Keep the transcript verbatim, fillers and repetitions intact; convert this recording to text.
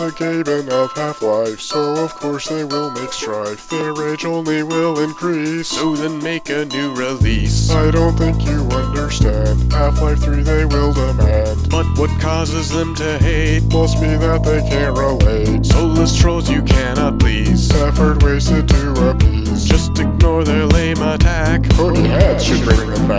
the gaming of Half-Life, so of course they will make strife. Their rage only will increase, So then make a new release. I don't think you understand. Half-Life three they will demand. But what causes them to hate? Must be that they can't relate. Soulless trolls you cannot please. Effort wasted to appease. Just ignore their lame attack. Cody Heads should bring them back.